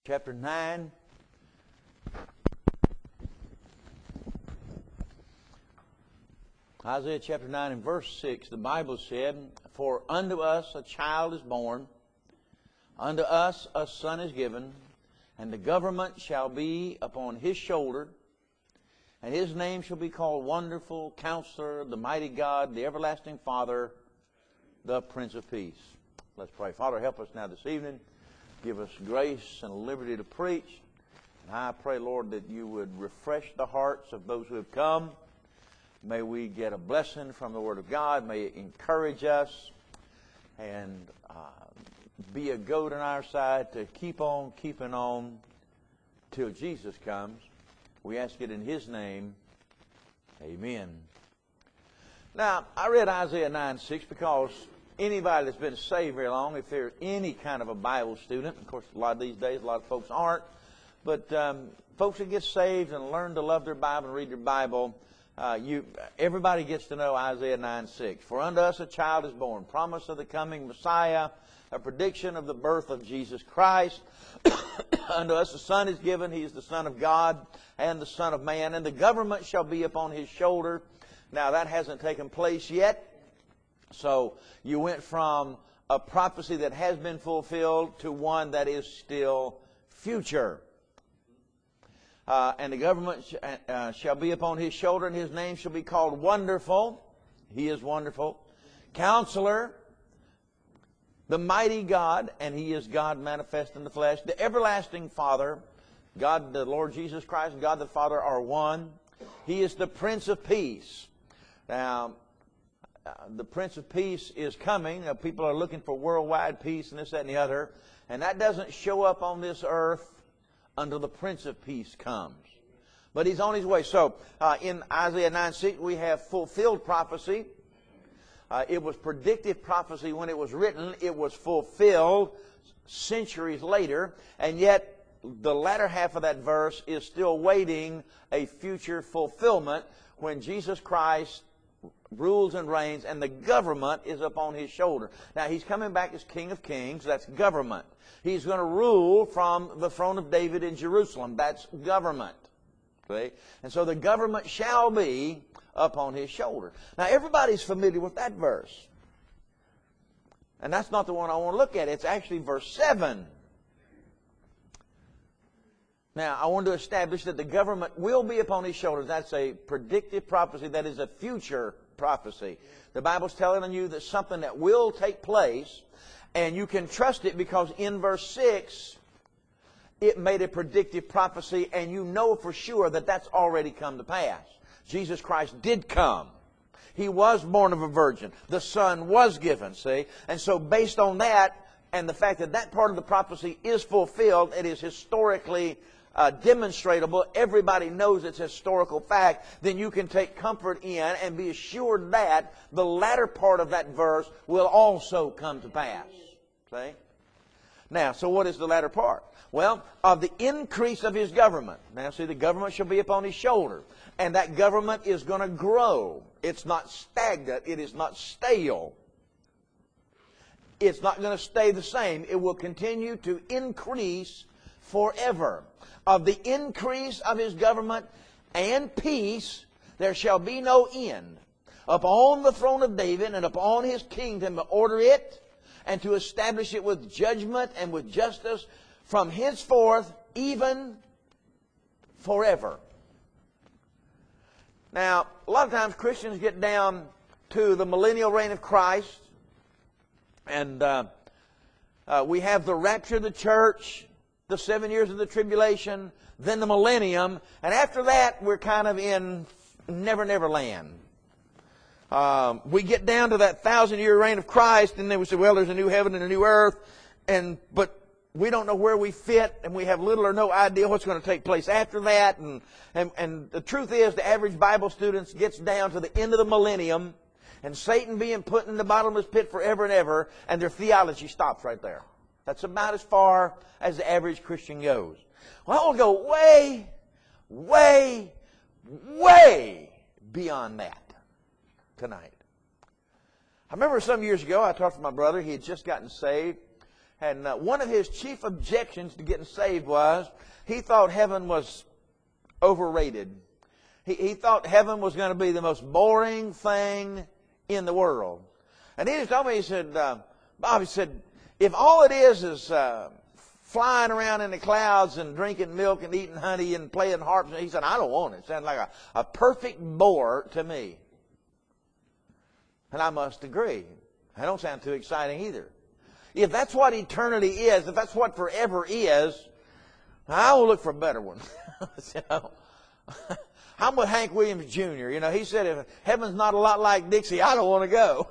chapter 9. Isaiah chapter 9 and verse 6, the Bible said, "For unto us a child is born, unto us a son is given, and the government shall be upon his shoulder, and his name shall be called Wonderful, Counselor, the Mighty God, the Everlasting Father, the Prince of Peace." Let's pray. Father, help us now this evening. Give us grace and liberty to preach. And I pray, Lord, that you would refresh the hearts of those who have come. May we get a blessing from the Word of God. May it encourage us and be a goad on our side to keep on keeping on till Jesus comes. We ask it in His name. Amen. Now, I read Isaiah 9:6 because anybody that's been saved very long, if they're any kind of a Bible student, of course, a lot of these days, a lot of folks aren't, but folks that get saved and learn to love their Bible and read their Bible, everybody gets to know Isaiah 9:6. "For unto us a child is born, promise of the coming Messiah, a prediction of the birth of Jesus Christ. Unto us a son is given, he is the Son of God and the Son of Man, and the government shall be upon his shoulder." Now, that hasn't taken place yet. So you went from a prophecy that has been fulfilled to one that is still future. "And the government shall be upon his shoulder, and his name shall be called Wonderful." He is wonderful. "Counselor, the Mighty God," and He is God manifest in the flesh. "The Everlasting Father." God, the Lord Jesus Christ, and God the Father are one. "He is the Prince of Peace." Now, the Prince of Peace is coming. People are looking for worldwide peace and this, that, and the other. And that doesn't show up on this earth until the Prince of Peace comes. But He's on His way. So, in Isaiah 9:6, we have fulfilled prophecy. It was predictive prophecy when it was written. It was fulfilled centuries later. And yet, the latter half of that verse is still waiting a future fulfillment when Jesus Christ rules and reigns, and the government is upon His shoulder. Now, He's coming back as King of Kings. That's government. He's going to rule from the throne of David in Jerusalem. That's government. Okay? And so the government shall be upon His shoulder. Now, everybody's familiar with that verse. And that's not the one I want to look at. It's actually verse 7. Now, I want to establish that the government will be upon His shoulders. That's a predictive prophecy. That is a future prophecy. The Bible's telling you that something that will take place, and you can trust it because in verse 6, it made a predictive prophecy, and you know for sure that that's already come to pass. Jesus Christ did come. He was born of a virgin. The Son was given, see? And so based on that, and the fact that that part of the prophecy is fulfilled, it is historically demonstrable, everybody knows it's a historical fact, then you can take comfort in and be assured that the latter part of that verse will also come to pass. See? Now, so what is the latter part? Well, of the increase of His government. Now, see, the government shall be upon His shoulder. And that government is going to grow. It's not stagnant. It is not stale. It's not going to stay the same. It will continue to increase forever. Of the increase of His government and peace, there shall be no end. Upon the throne of David and upon His kingdom, to order it and to establish it with judgment and with justice from henceforth, even forever. Now, a lot of times Christians get down to the millennial reign of Christ, and we have the rapture of the church, the 7 years of the tribulation, then the millennium, and after that we're kind of in Never Never Land. We get down to that 1,000-year reign of Christ, and then we say, well, there's a new heaven and a new earth, but we don't know where we fit, and we have little or no idea what's going to take place after that. And the truth is, the average Bible student gets down to the end of the millennium, and Satan being put in the bottomless pit forever and ever, and their theology stops right there. That's about as far as the average Christian goes. Well, we'll go way, way, way beyond that tonight. I remember some years ago, I talked to my brother. He had just gotten saved. And one of his chief objections to getting saved was he thought heaven was overrated. He thought heaven was going to be the most boring thing in the world. And he just told me, he said, Bob, he said, if all it is flying around in the clouds and drinking milk and eating honey and playing harps, he said, I don't want it. It sounds like a perfect bore to me. And I must agree. I don't sound too exciting either. If that's what eternity is, if that's what forever is, I will look for a better one. I'm with Hank Williams Jr. He said, if heaven's not a lot like Dixie, I don't want to go.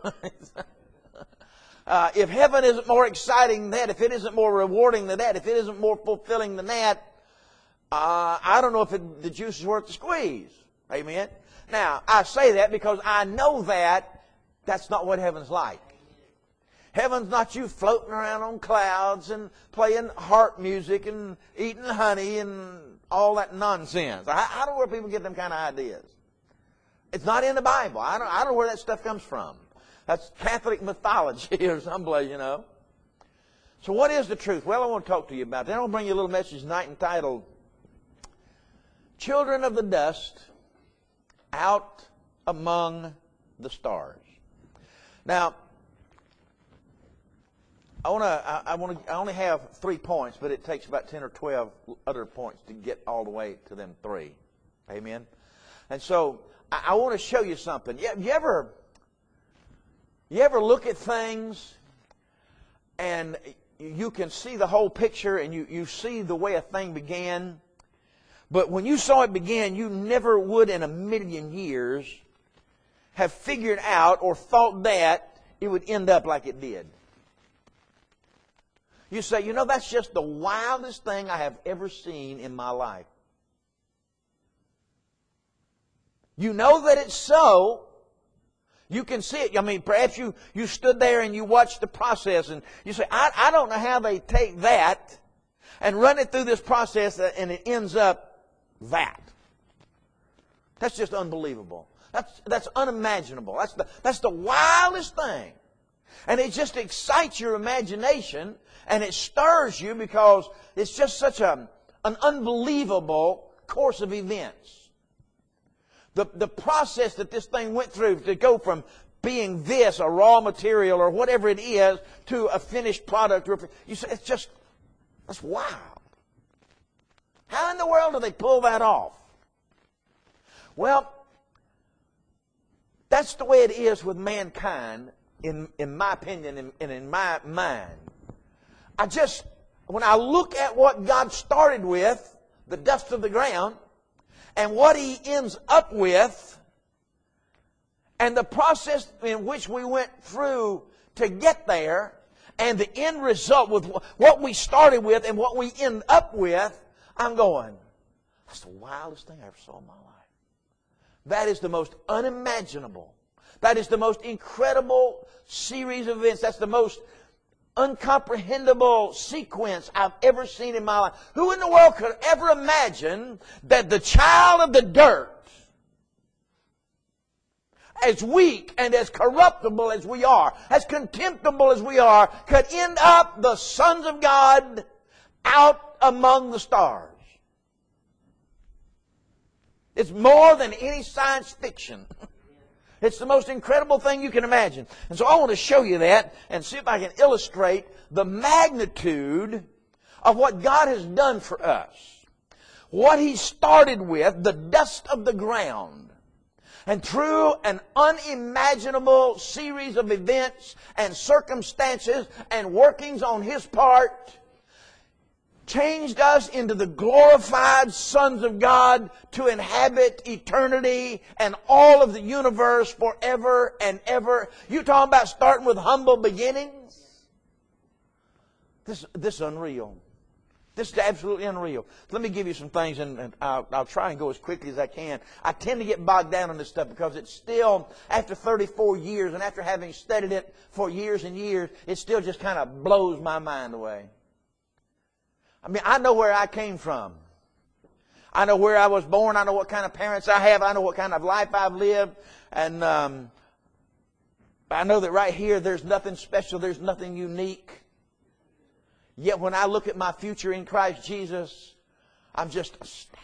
If heaven isn't more exciting than that, if it isn't more rewarding than that, if it isn't more fulfilling than that, I don't know if the juice is worth the squeeze. Amen? Now, I say that because I know that's not what heaven's like. Heaven's not you floating around on clouds and playing harp music and eating honey and all that nonsense. I don't know where people get them kind of ideas. It's not in the Bible. I don't know where that stuff comes from. That's Catholic mythology or someplace, So what is the truth? Well, I want to talk to you about that. I'm going to bring you a little message tonight entitled, Children of the Dust Out Among the Stars. Now, I only have 3 points, but it takes about 10 or 12 other points to get all the way to them 3. Amen? And so, I want to show you something. You ever look at things and you can see the whole picture and you see the way a thing began, but when you saw it begin, you never would in a million years have figured out or thought that it would end up like it did. You say, that's just the wildest thing I have ever seen in my life. You know that it's so. You can see it. I mean, perhaps you stood there and you watched the process and you say, I don't know how they take that and run it through this process and it ends up that. That's just unbelievable. That's unimaginable. That's the wildest thing. And it just excites your imagination and it stirs you because it's just such an unbelievable course of events. The process that this thing went through to go from being this, a raw material or whatever it is, to a finished product. You say, that's wild. How in the world do they pull that off? Well, that's the way it is with mankind, in my opinion and in my mind. When I look at what God started with, the dust of the ground, and what He ends up with, and the process in which we went through to get there, and the end result with what we started with and what we end up with, I'm going, that's the wildest thing I ever saw in my life. That is the most unimaginable. That is the most incredible series of events. That's the most uncomprehendable sequence I've ever seen in my life. Who in the world could ever imagine that the child of the dirt, as weak and as corruptible as we are, as contemptible as we are, could end up the sons of God out among the stars? It's more than any science fiction. It's the most incredible thing you can imagine. And so I want to show you that and see if I can illustrate the magnitude of what God has done for us. What He started with, the dust of the ground. And through an unimaginable series of events and circumstances and workings on His part, changed us into the glorified sons of God to inhabit eternity and all of the universe forever and ever. You talking about starting with humble beginnings? This is unreal. This is absolutely unreal. Let me give you some things, and I'll try and go as quickly as I can. I tend to get bogged down on this stuff because it's still, after 34 years and after having studied it for years and years, it still just kind of blows my mind away. I mean, I know where I came from. I know where I was born. I know what kind of parents I have. I know what kind of life I've lived. And I know that right here there's nothing special. There's nothing unique. Yet when I look at my future in Christ Jesus, I'm just astounded.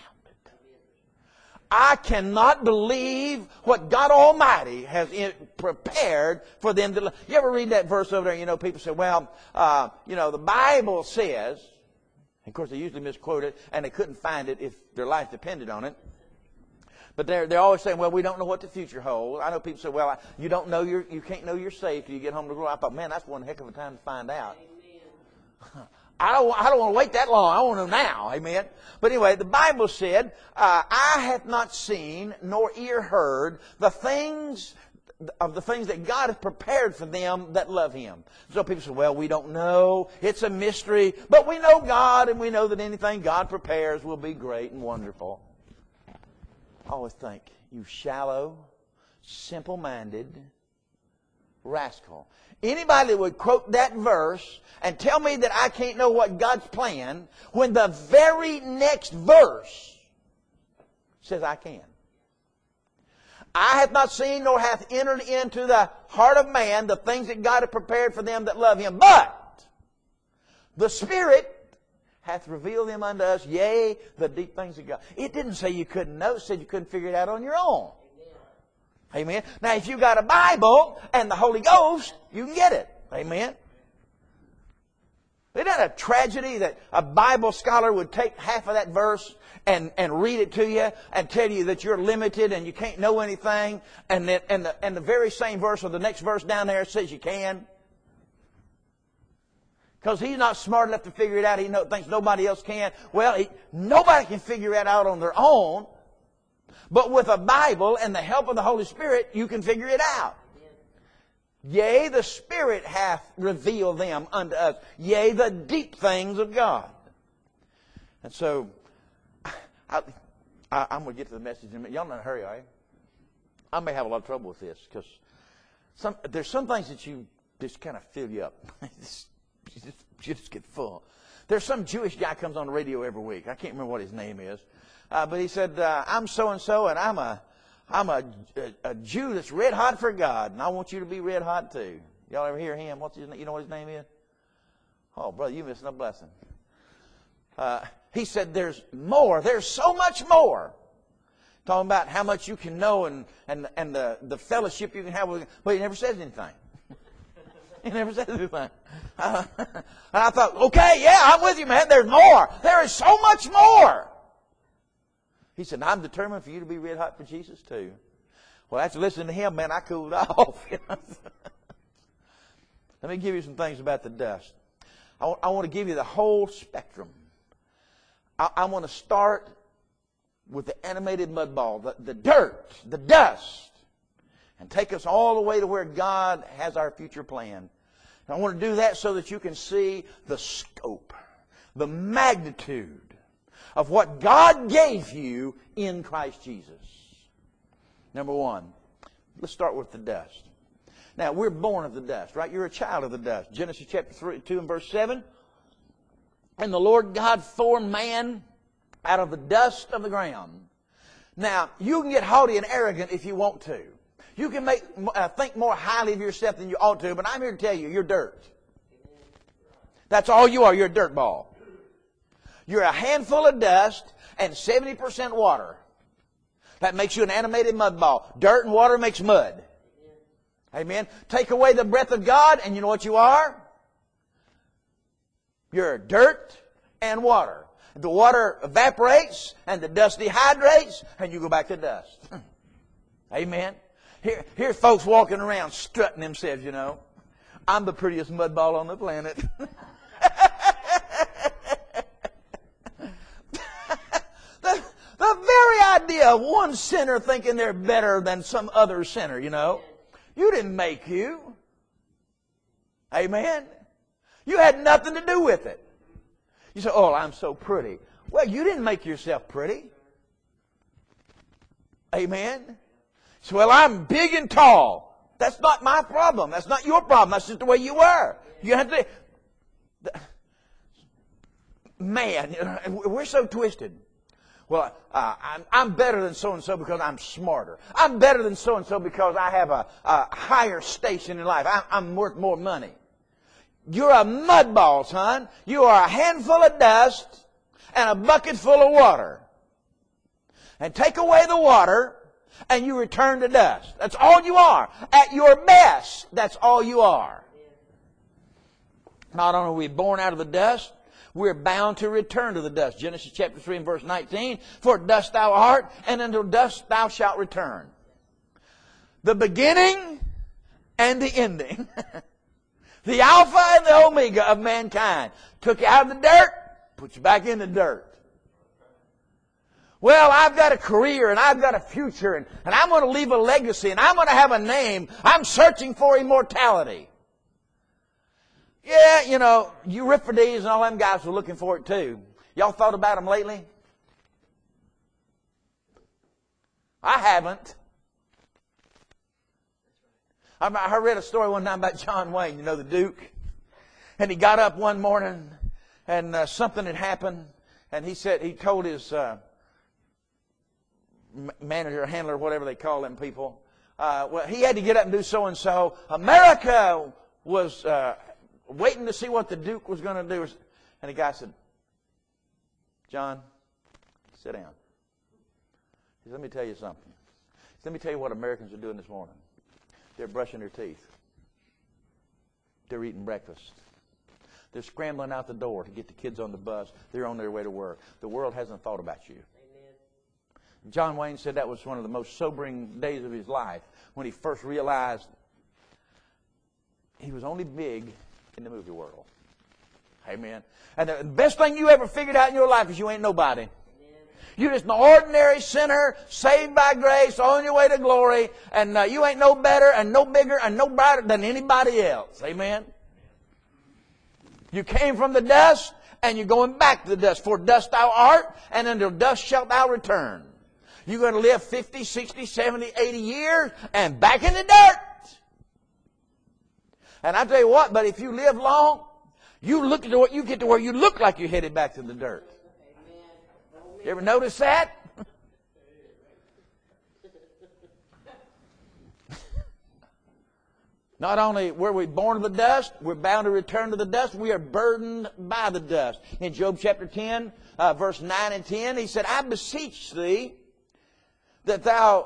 I cannot believe what God Almighty has prepared for them to live. You ever read that verse over there? You know, people say, well, the Bible says, of course they usually misquote it, and they couldn't find it if their life depended on it. But they're always saying, well, we don't know what the future holds. I know people say, well, you can't know you're saved till you get home to glory. I thought, man, that's one heck of a time to find out. I don't want to wait that long. I want to know now. Amen. But anyway, the Bible said, "I have not seen nor ear heard the things that God has prepared for them that love Him." So people say, "Well, we don't know. It's a mystery, but we know God, and we know that anything God prepares will be great and wonderful." I always think, you shallow, simple-minded rascal. Anybody that would quote that verse and tell me that I can't know what God's plan when the very next verse says I can. "I have not seen nor hath entered into the heart of man the things that God hath prepared for them that love Him. But the Spirit hath revealed them unto us, yea, the deep things of God." It didn't say you couldn't know. It said you couldn't figure it out on your own. Amen. Now, if you got a Bible and the Holy Ghost, you can get it. Amen. Isn't that a tragedy that a Bible scholar would take half of that verse and read it to you and tell you that you're limited and you can't know anything, and the very same verse or the next verse down there says you can? Because he's not smart enough to figure it out. He thinks nobody else can. Well, nobody can figure it out on their own. But with a Bible and the help of the Holy Spirit, you can figure it out. "Yea, the Spirit hath revealed them unto us. Yea, the deep things of God." And so, I'm going to get to the message in a minute. Y'all not in a hurry, are you? I may have a lot of trouble with this because there's some things that you just kind of fill you up. you just get full. There's some Jewish guy comes on the radio every week. I can't remember what his name is. But he said, "I'm so-and-so, and I'm a Jew that's red hot for God, and I want you to be red hot too." Y'all ever hear him? You know what his name is? Oh, brother, you're missing a blessing. He said, "There's more. There's so much more." Talking about how much you can know and the fellowship you can have with. But he never says anything. He never says anything. And I thought, okay, yeah, I'm with you, man. There's more. There is so much more. He said, "I'm determined for you to be red hot for Jesus too." Well, after listening to him, man, I cooled off. Let me give you some things about the dust. I want to give you the whole spectrum. I want to start with the animated mud ball, the dirt, the dust, and take us all the way to where God has our future plan. And I want to do that so that you can see the scope, the magnitude of what God gave you in Christ Jesus. Number one, let's start with the dust. Now, we're born of the dust, right? You're a child of the dust. Genesis chapter 2 and verse 7. "And the Lord God formed man out of the dust of the ground." Now, you can get haughty and arrogant if you want to. You can think more highly of yourself than you ought to, but I'm here to tell you, you're dirt. That's all you are. You're a dirt ball. You're a handful of dust and 70% water. That makes you an animated mud ball. Dirt and water makes mud. Amen. Take away the breath of God, and you know what you are? You're dirt and water. The water evaporates, and the dust dehydrates, and you go back to dust. Amen. Here's folks walking around strutting themselves, you know. "I'm the prettiest mud ball on the planet." The very idea of one sinner thinking they're better than some other sinner, you know. You didn't make you. Amen. You had nothing to do with it. You say, "Oh, I'm so pretty." Well, you didn't make yourself pretty. Amen. So, "Well, I'm big and tall." That's not my problem. That's not your problem. That's just the way you were. You have to. Man, we're so twisted. "Well, I'm better than so-and-so because I'm smarter. I'm better than so-and-so because I have a higher station in life. I'm worth more money." You're a mud ball, son. You are a handful of dust and a bucket full of water. And take away the water and you return to dust. That's all you are. At your best, that's all you are. Not only are we born out of the dust, we're bound to return to the dust. Genesis chapter 3 and verse 19, for dust thou art, and unto dust thou shalt return. The beginning and the ending. The Alpha and the Omega of mankind. Took you out of the dirt, put you back in the dirt. Well, I've got a career and I've got a future and I'm going to leave a legacy and I'm going to have a name. I'm searching for immortality. Yeah, you know, Euripides and all them guys were looking for it too. Y'all thought about them lately? I haven't. I read a story one time about John Wayne, you know, the Duke. And he got up one morning and something had happened. And he told his manager, handler, whatever they call them people, well, he had to get up and do so-and-so. America was waiting to see what the Duke was going to do. And the guy said, John, sit down. He said, let me tell you something. He said, let me tell you what Americans are doing this morning. They're brushing their teeth. They're eating breakfast. They're scrambling out the door to get the kids on the bus. They're on their way to work. The world hasn't thought about you. Amen. John Wayne said that was one of the most sobering days of his life when he first realized he was only big in the movie world. Amen. And the best thing you ever figured out in your life is you ain't nobody. You're just an ordinary sinner, saved by grace, on your way to glory, and you ain't no better and no bigger and no brighter than anybody else. Amen? You came from the dust, and you're going back to the dust. For dust thou art, and unto dust shalt thou return. You're going to live 50, 60, 70, 80 years, and back in the dirt. And I tell you what, but if you live long, you get to where you look like you're headed back to the dirt. You ever notice that? Not only were we born of the dust, we're bound to return to the dust. We are burdened by the dust. In Job chapter 10, verse 9 and 10, he said, I beseech thee that thou...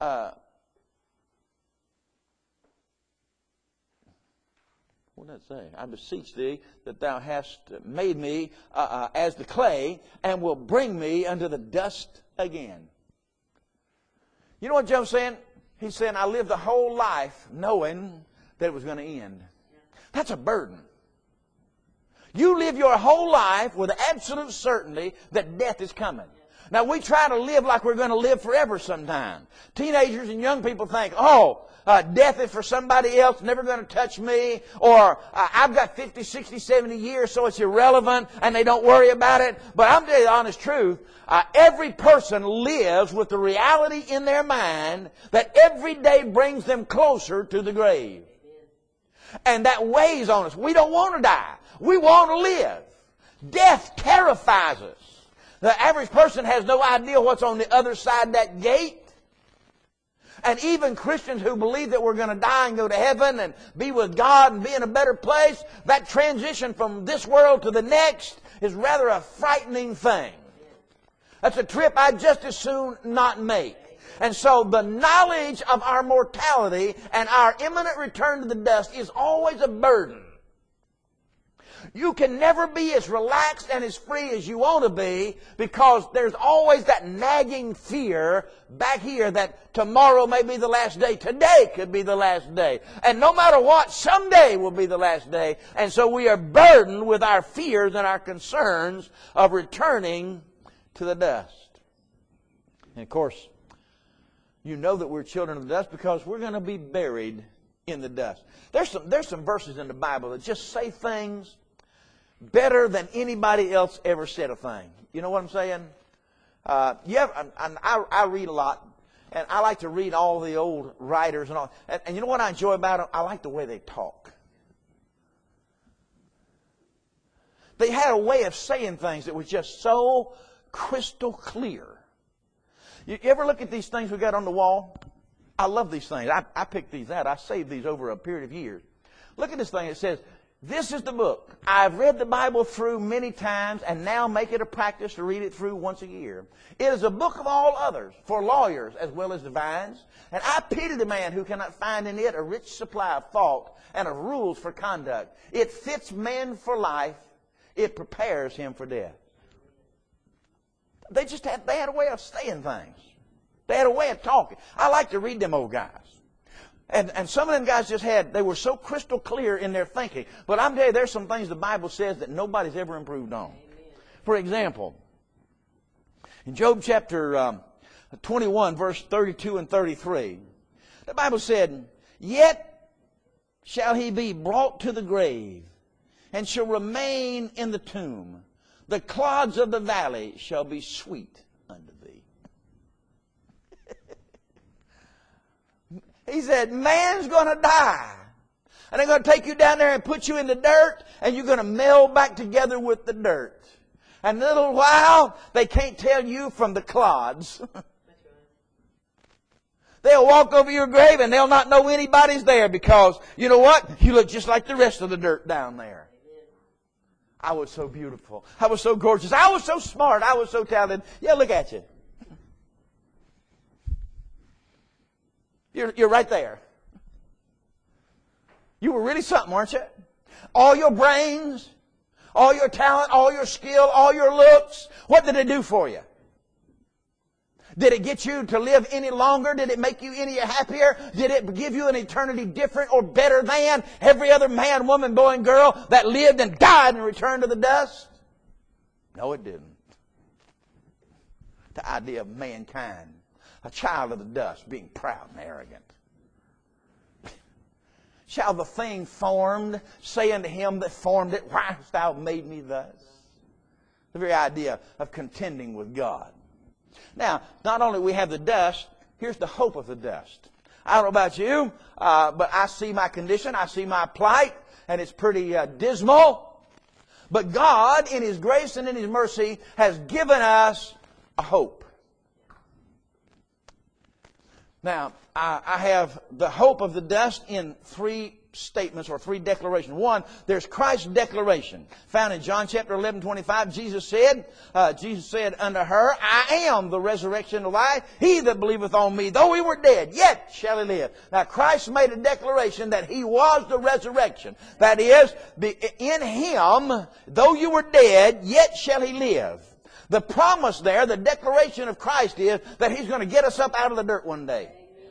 what did that say? I beseech thee that thou hast made me as the clay and will bring me unto the dust again. You know what Job's saying? He's saying, I lived the whole life knowing that it was going to end. That's a burden. You live your whole life with absolute certainty that death is coming. Now, we try to live like we're going to live forever sometime. Teenagers and young people think, death is for somebody else, never going to touch me. Or, I've got 50, 60, 70 years, so it's irrelevant, and they don't worry about it. But I'm telling you the honest truth. Every person lives with the reality in their mind that every day brings them closer to the grave. And that weighs on us. We don't want to die. We want to live. Death terrifies us. The average person has no idea what's on the other side of that gate. And even Christians who believe that we're going to die and go to heaven and be with God and be in a better place, that transition from this world to the next is rather a frightening thing. That's a trip I'd just as soon not make. And so the knowledge of our mortality and our imminent return to the dust is always a burden. You can never be as relaxed and as free as you want to be because there's always that nagging fear back here that tomorrow may be the last day. Today could be the last day. And no matter what, someday will be the last day. And so we are burdened with our fears and our concerns of returning to the dust. And of course, you know that we're children of the dust because we're going to be buried in the dust. There's some verses in the Bible that just say things better than anybody else ever said a thing. You know what I'm saying? I read a lot, and I like to read all the old writers and all. And you know what I enjoy about them? I like the way they talk. They had a way of saying things that was just so crystal clear. You ever look at these things we got on the wall? I love these things. I picked these out. I saved these over a period of years. Look at this thing. It says, This is the book. I've read the Bible through many times and now make it a practice to read it through once a year. It is a book of all others for lawyers as well as divines. And I pity the man who cannot find in it a rich supply of thought and of rules for conduct. It fits man for life. It prepares him for death. They had a way of saying things. They had a way of talking. I like to read them old guys. And some of them guys they were so crystal clear in their thinking. But I'm telling you, there's some things the Bible says that nobody's ever improved on. Amen. For example, in Job chapter 21, verse 32 and 33, the Bible said, "Yet shall he be brought to the grave, and shall remain in the tomb. The clods of the valley shall be sweet unto thee." He said, man's going to die. And they're going to take you down there and put you in the dirt, and you're going to meld back together with the dirt. And in a little while, they can't tell you from the clods. They'll walk over your grave and they'll not know anybody's there because, you know what? You look just like the rest of the dirt down there. I was so beautiful. I was so gorgeous. I was so smart. I was so talented. Yeah, look at you. You're right there. You were really something, weren't you? All your brains, all your talent, all your skill, all your looks. What did it do for you? Did it get you to live any longer? Did it make you any happier? Did it give you an eternity different or better than every other man, woman, boy, and girl that lived and died and returned to the dust? No, it didn't. The idea of mankind, a child of the dust, being proud and arrogant. Shall the thing formed say unto him that formed it, why hast thou made me thus? The very idea of contending with God. Now, not only we have the dust, here's the hope of the dust. I don't know about you, but I see my condition, I see my plight, and it's pretty dismal. But God, in His grace and in His mercy, has given us a hope. Now, I have the hope of the dust in three statements or three declarations. One, there's Christ's declaration. Found in John chapter 11:25, Jesus said unto her, I am the resurrection and the life. He that believeth on me, though he were dead, yet shall he live. Now, Christ made a declaration that He was the resurrection. That is, in Him, though you were dead, yet shall He live. The promise there, the declaration of Christ is that He's going to get us up out of the dirt one day.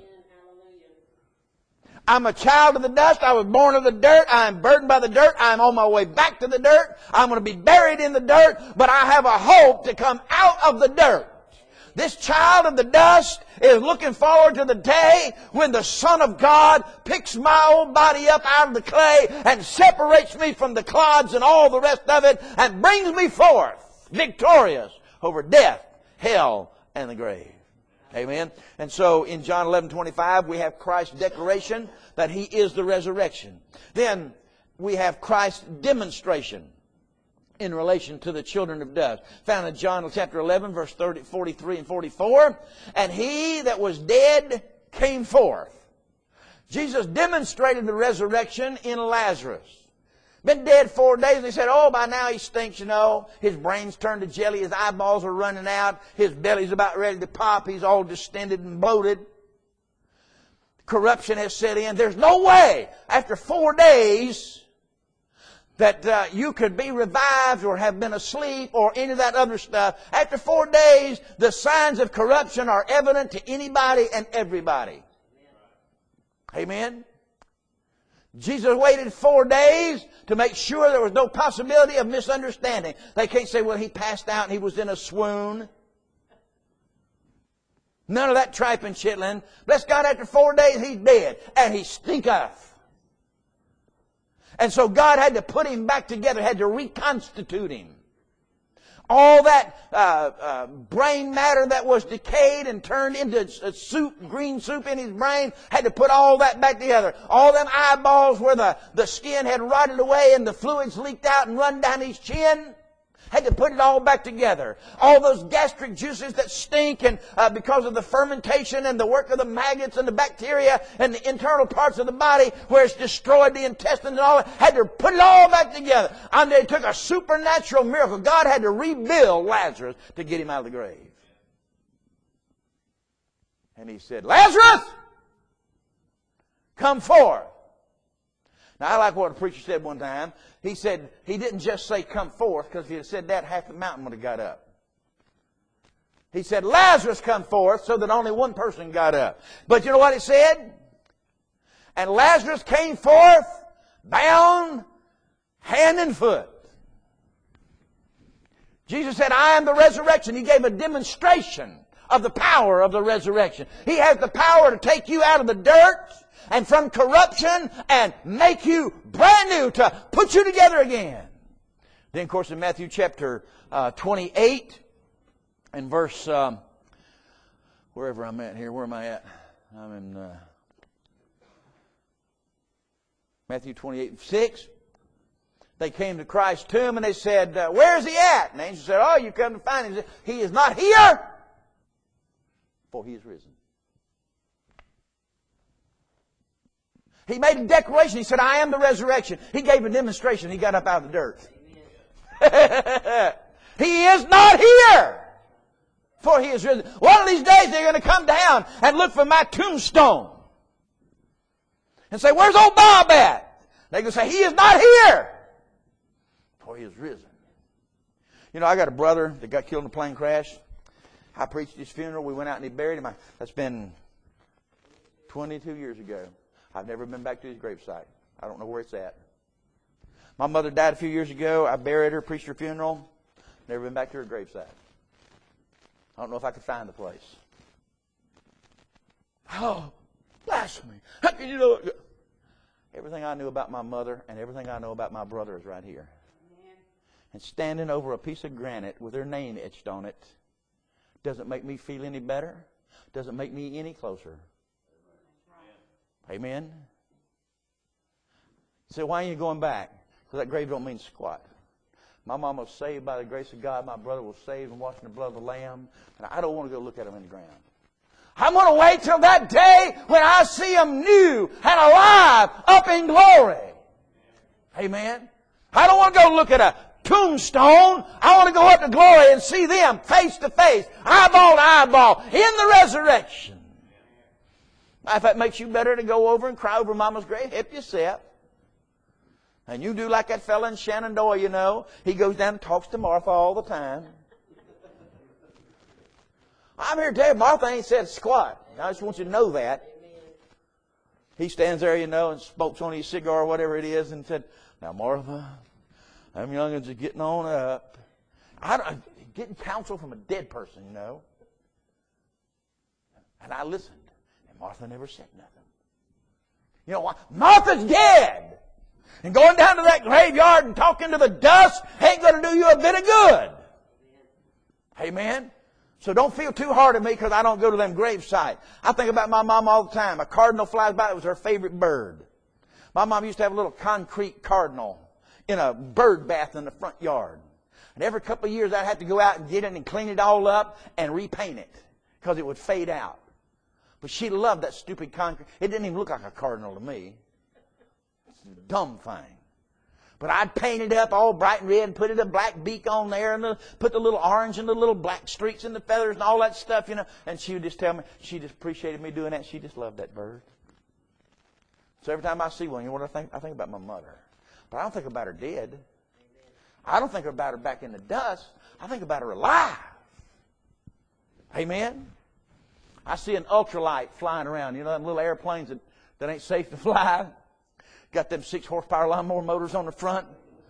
I'm a child of the dust. I was born of the dirt. I am burdened by the dirt. I am on my way back to the dirt. I'm going to be buried in the dirt, but I have a hope to come out of the dirt. This child of the dust is looking forward to the day when the Son of God picks my old body up out of the clay and separates me from the clods and all the rest of it and brings me forth victorious over death, hell, and the grave. Amen. And so in John 11:25 we have Christ's declaration that He is the resurrection. Then we have Christ's demonstration in relation to the children of dust. Found in John chapter 11 verse 43 and 44. And he that was dead came forth. Jesus demonstrated the resurrection in Lazarus. Been dead 4 days. They said, oh, by now he stinks, you know. His brain's turned to jelly. His eyeballs are running out. His belly's about ready to pop. He's all distended and bloated. Corruption has set in. There's no way after 4 days that you could be revived or have been asleep or any of that other stuff. After 4 days, the signs of corruption are evident to anybody and everybody. Amen? Jesus waited 4 days to make sure there was no possibility of misunderstanding. They can't say, well, he passed out and he was in a swoon. None of that tripe and chitlin. Bless God, after 4 days he's dead and he stinketh. And so God had to put him back together, had to reconstitute him. All that brain matter that was decayed and turned into soup, green soup in his brain, had to put all that back together. All them eyeballs where the skin had rotted away and the fluids leaked out and run down his chin, had to put it all back together. All those gastric juices that stink and because of the fermentation and the work of the maggots and the bacteria and the internal parts of the body where it's destroyed the intestines and all that, had to put it all back together. And it took a supernatural miracle. God had to rebuild Lazarus to get him out of the grave. And he said, Lazarus, come forth. Now, I like what a preacher said one time. He said, he didn't just say come forth, because if he had said that, half the mountain would have got up. He said, Lazarus, come forth, so that only one person got up. But you know what he said? And Lazarus came forth, bound hand and foot. Jesus said, I am the resurrection. He gave a demonstration of the power of the resurrection. He has the power to take you out of the dirt and from corruption and make you brand new, to put you together again. Then, of course, in Matthew chapter 28 and verse, wherever I'm at here, where am I at? I'm in Matthew 28:6. They came to Christ's tomb and they said, where's he at? And the angel said, oh, you come to find him. He is not here, for he is risen. He made a declaration. He said, I am the resurrection. He gave a demonstration. He got up out of the dirt. He is not here, for he is risen. One of these days they're going to come down and look for my tombstone and say, where's old Bob at? They're going to say, he is not here, for he is risen. You know, I got a brother that got killed in a plane crash. I preached his funeral. We went out and he buried him. That's been 22 years ago. I've never been back to his gravesite. I don't know where it's at. My mother died a few years ago. I buried her, preached her funeral. Never been back to her gravesite. I don't know if I could find the place. Oh, blasphemy. How can you know it? Everything I knew about my mother and everything I know about my brother is right here. And standing over a piece of granite with her name etched on it doesn't make me feel any better. Doesn't make me any closer. Amen? You say, why are you going back? Because that grave don't mean squat. My mom was saved by the grace of God. My brother was saved and washed in the blood of the Lamb. And I don't want to go look at him in the ground. I'm going to wait till that day when I see him new and alive up in glory. Amen? I don't want to go look at a tombstone. I want to go up to glory and see them face to face, eyeball to eyeball, in the resurrection. If that makes you better to go over and cry over Mama's grave, help yourself. And you do like that fella in Shenandoah, you know. He goes down and talks to Martha all the time. I'm here to tell you, Martha ain't said squat. I just want you to know that. He stands there, you know, and smokes on his cigar or whatever it is and said, now, Martha, them young'uns are getting on up. Getting counsel from a dead person, you know. And I listened. Martha never said nothing. You know why? Martha's dead. And going down to that graveyard and talking to the dust ain't going to do you a bit of good. Amen? So don't feel too hard at me because I don't go to them grave sites. I think about my mom all the time. A cardinal flies by. It was her favorite bird. My mom used to have a little concrete cardinal in a bird bath in the front yard. And every couple of years I'd have to go out and get it and clean it all up and repaint it because it would fade out. But she loved that stupid concrete. It didn't even look like a cardinal to me. It's a dumb thing. But I'd paint it up all bright and red and put a black beak on there and put the little orange and the little black streaks in the feathers and all that stuff, you know. And she would just tell me, she just appreciated me doing that. She just loved that bird. So every time I see one, you know what I think? I think about my mother. But I don't think about her dead. I don't think about her back in the dust. I think about her alive. Amen? I see an ultralight flying around. You know, them little airplanes that ain't safe to fly. Got them 6-horsepower lawnmower motors on the front.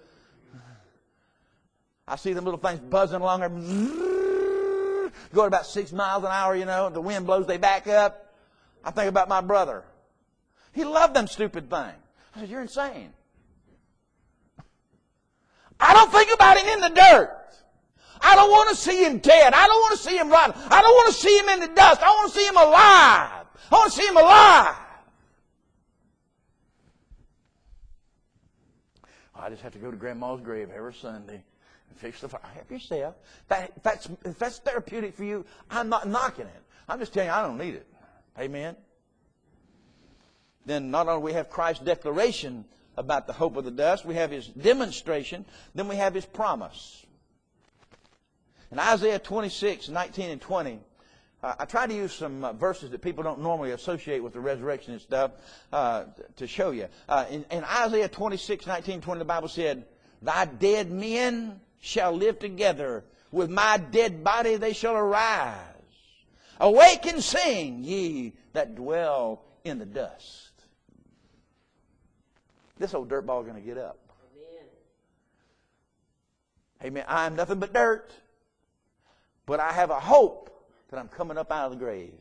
I see them little things buzzing along there. Going about 6 miles an hour, you know. The wind blows, they back up. I think about my brother. He loved them stupid things. I said, you're insane. I don't think about him in the dirt. I don't want to see him dead. I don't want to see him rotten. I don't want to see him in the dust. I want to see him alive. I want to see him alive. I just have to go to Grandma's grave every Sunday Fix the fire. Help yourself. If that's therapeutic for you, I'm not knocking it. I'm just telling you I don't need it. Amen? Then not only we have Christ's declaration about the hope of the dust, we have His demonstration, then we have His promise. In Isaiah 26, 19 and 20, I try to use some verses that people don't normally associate with the resurrection and stuff to show you. In Isaiah 26, 19 and 20, the Bible said, Thy dead men shall live together. With my dead body they shall arise. Awake and sing, ye that dwell in the dust. This old dirtball is going to get up. Amen. I am nothing but dirt. But I have a hope that I'm coming up out of the grave.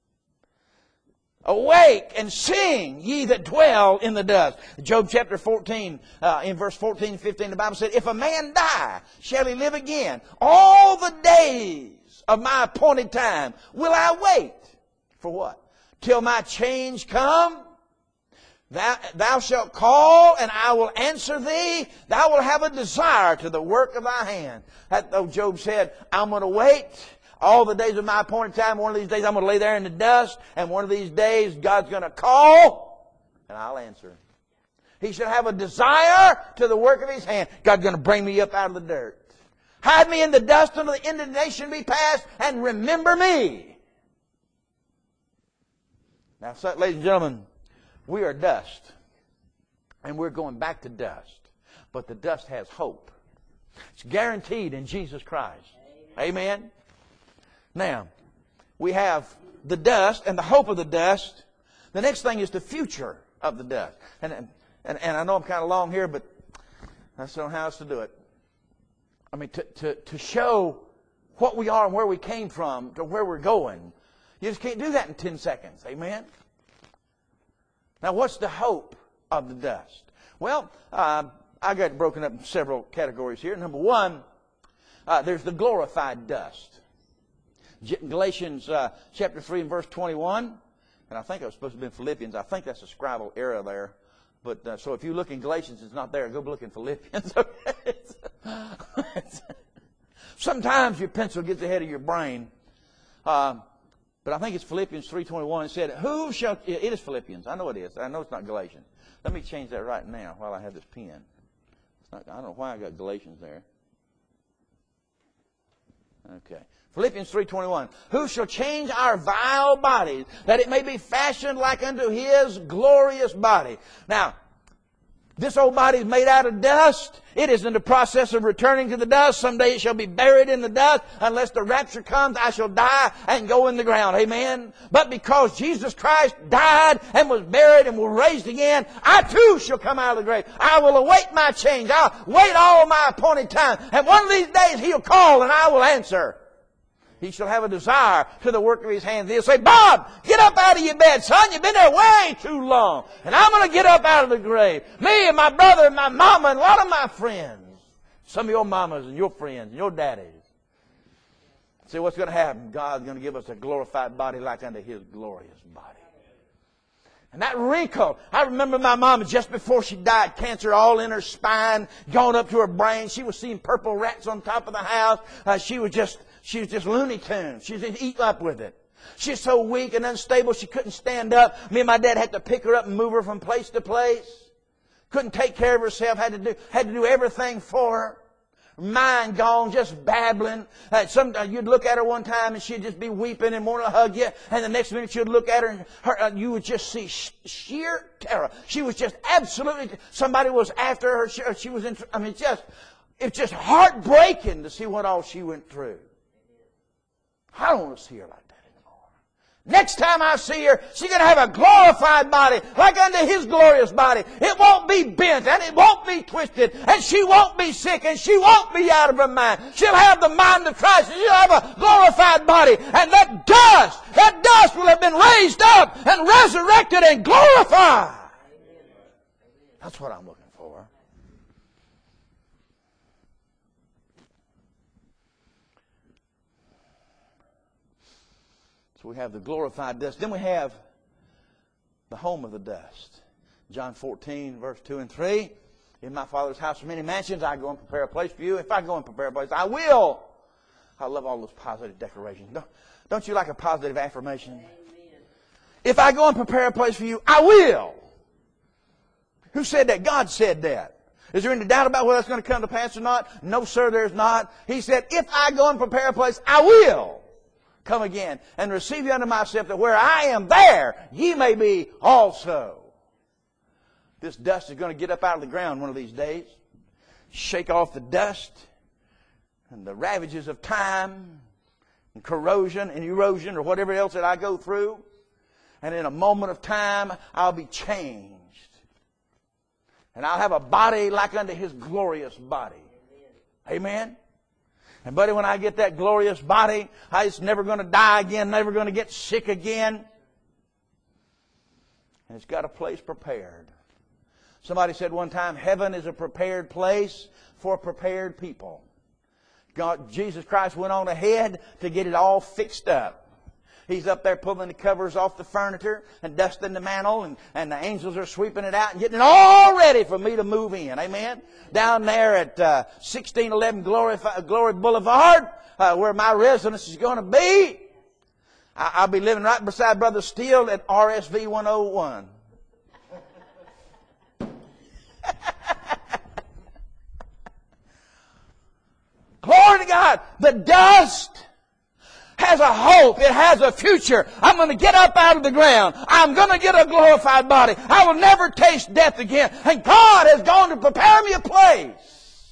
Awake and sing, ye that dwell in the dust. Job chapter 14, in verse 14 and 15, the Bible said, If a man die, shall he live again? All the days of my appointed time will I wait. For what? Till my change come? Thou shalt call, and I will answer thee. Thou wilt have a desire to the work of thy hand. That though Job said, I'm going to wait all the days of my appointed time. One of these days I'm going to lay there in the dust, and one of these days God's going to call, and I'll answer. He shall have a desire to the work of His hand. God's going to bring me up out of the dirt. Hide me in the dust until the indignation be past, and remember me. Now, ladies and gentlemen, we are dust, and we're going back to dust. But the dust has hope. It's guaranteed in Jesus Christ. Amen? Now, we have the dust and the hope of the dust. The next thing is the future of the dust. And I know I'm kind of long here, but I don't know how else to do it. I mean, to show what we are and where we came from to where we're going. You just can't do that in 10 seconds. Amen? Now, what's the hope of the dust? Well, I got it broken up in several categories here. Number one, there's the glorified dust. Galatians chapter 3 and verse 21. And I think it was supposed to be in Philippians. I think that's a scribal error there. But so if you look in Galatians, it's not there. Go look in Philippians. Sometimes your pencil gets ahead of your brain. But I think it's Philippians 3:21. It said, Who shall... It is Philippians. I know it is. I know it's not Galatians. Let me change that right now while I have this pen. I don't know why I got Galatians there. Okay. Philippians 3:21. Who shall change our vile bodies, that it may be fashioned like unto His glorious body. Now, this old body is made out of dust. It is in the process of returning to the dust. Someday it shall be buried in the dust. Unless the rapture comes, I shall die and go in the ground. Amen? But because Jesus Christ died and was buried and was raised again, I too shall come out of the grave. I will await my change. I'll wait all my appointed time. And one of these days He'll call and I will answer. He shall have a desire to the work of His hands. He'll say, Bob, get up out of your bed, son. You've been there way too long. And I'm going to get up out of the grave. Me and my brother and my mama and a lot of my friends. Some of your mamas and your friends and your daddies. See what's going to happen? God's going to give us a glorified body like unto His glorious body. And that wrinkle, I remember my mama just before she died, cancer all in her spine, gone up to her brain. She was seeing purple rats on top of the house. She was just Looney Tunes. She was just eaten up with it. She's so weak and unstable she couldn't stand up. Me and my dad had to pick her up and move her from place to place. Couldn't take care of herself. Had to do everything for her. Mind gone, just babbling. You'd look at her one time and she'd just be weeping and want to hug you. And the next minute you'd look at her and you would just see sheer terror. She was just absolutely, somebody was after her. She was in, it's just heartbreaking to see what all she went through. I don't want to see her like that anymore. Next time I see her, she's going to have a glorified body, like unto His glorious body. It won't be bent, and it won't be twisted, and she won't be sick, and she won't be out of her mind. She'll have the mind of Christ, and she'll have a glorified body. And that dust will have been raised up and resurrected and glorified. That's what I'm looking for. So we have the glorified dust. Then we have the home of the dust. John 14, verse 2 and 3. In my Father's house are many mansions. I go and prepare a place for you. If I go and prepare a place, I will. I love all those positive declarations. Don't you like a positive affirmation? Amen. If I go and prepare a place for you, I will. Who said that? God said that. Is there any doubt about whether that's going to come to pass or not? No, sir, there's not. He said, if I go and prepare a place, I will come again and receive you unto myself, that where I am there, ye may be also. This dust is going to get up out of the ground one of these days. Shake off the dust and the ravages of time and corrosion and erosion or whatever else that I go through. And in a moment of time, I'll be changed. And I'll have a body like unto His glorious body. Amen? And buddy, when I get that glorious body, it's never going to die again, never going to get sick again. And it's got a place prepared. Somebody said one time, heaven is a prepared place for prepared people. Jesus Christ went on ahead to get it all fixed up. He's up there pulling the covers off the furniture and dusting the mantle, and the angels are sweeping it out and getting it all ready for me to move in. Amen? Down there at 1611 Glory Boulevard, where my residence is going to be, I'll be living right beside Brother Steele at RSV 101. Glory to God. The dust has a hope. It has a future. I'm going to get up out of the ground. I'm going to get a glorified body. I will never taste death again. And God has gone to prepare me a place.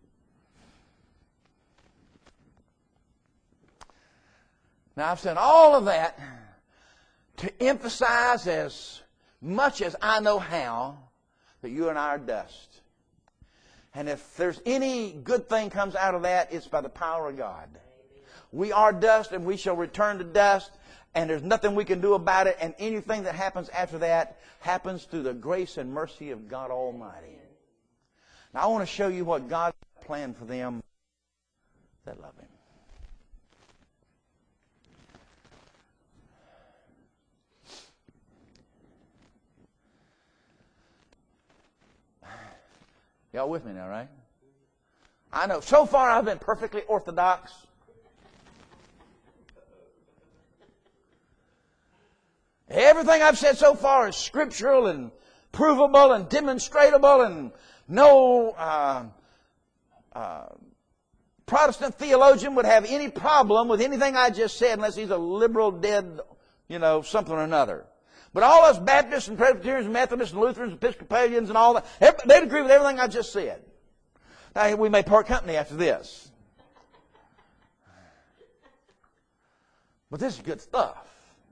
Now, I've said all of that to emphasize as much as I know how that you and I are dust. And if there's any good thing comes out of that, it's by the power of God. We are dust and we shall return to dust, and there's nothing we can do about it, and anything that happens after that happens through the grace and mercy of God Almighty. Now I want to show you what God planned for them that love Him. Y'all with me now, right? I know. So far I've been perfectly orthodox. Everything I've said so far is scriptural and provable and demonstratable, and no Protestant theologian would have any problem with anything I just said unless he's a liberal, dead, something or another. But all us Baptists and Presbyterians and Methodists and Lutherans and Episcopalians and all that, they'd agree with everything I just said. Now, we may part company after this. But this is good stuff.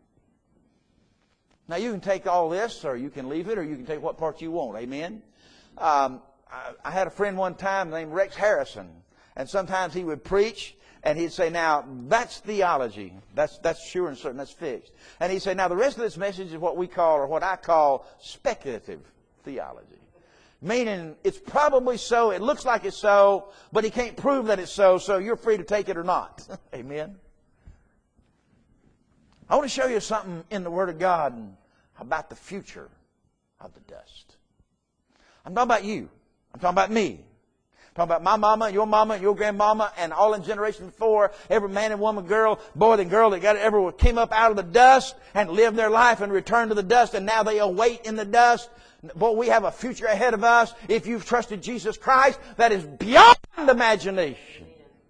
Now, you can take all this, or you can leave it, or you can take what part you want. Amen? I had a friend one time named Rex Harrison, and sometimes he would preach, and he'd say, now, that's theology. That's sure and certain. That's fixed. And he'd say, now, the rest of this message is what we call, or what I call, speculative theology. Meaning, it's probably so, it looks like it's so, but he can't prove that it's so you're free to take it or not. Amen? I want to show you something in the Word of God about the future of the dust. I'm talking about you. I'm talking about me. I'm talking about my mama, your grandmama, and all in generation before, every man and woman, girl, boy and girl that ever came up out of the dust and lived their life and returned to the dust, and now they await in the dust. Boy, we have a future ahead of us if you've trusted Jesus Christ that is beyond imagination.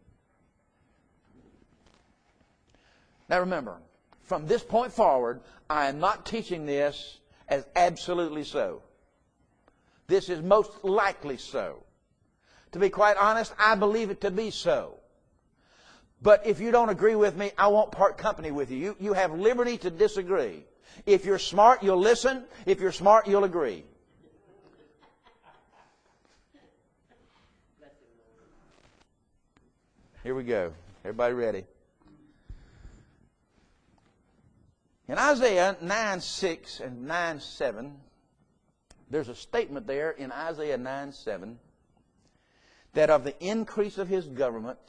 Now remember, from this point forward, I am not teaching this as absolutely so. This is most likely so. To be quite honest, I believe it to be so. But if you don't agree with me, I won't part company with you. You have liberty to disagree. If you're smart, you'll listen. If you're smart, you'll agree. Here we go. Everybody ready? In Isaiah 9:6 and 9:7, there's a statement there in Isaiah 9:7 that of the increase of His government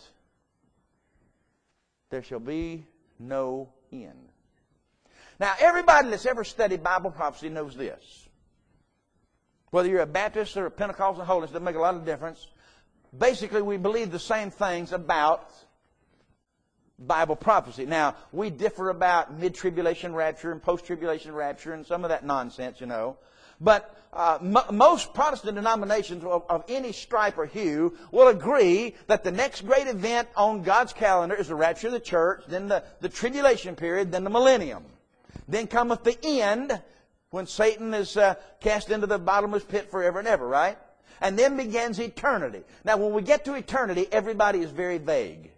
there shall be no end. Now, everybody that's ever studied Bible prophecy knows this. Whether you're a Baptist or a Pentecostal holiness, doesn't make a lot of difference. Basically, we believe the same things about Bible prophecy. Now, we differ about mid-tribulation rapture and post-tribulation rapture and some of that nonsense, you know. But most Protestant denominations of any stripe or hue will agree that the next great event on God's calendar is the rapture of the church, then the tribulation period, then the millennium. Then cometh the end, when Satan is cast into the bottomless pit forever and ever, right? And then begins eternity. Now, when we get to eternity, everybody is very vague.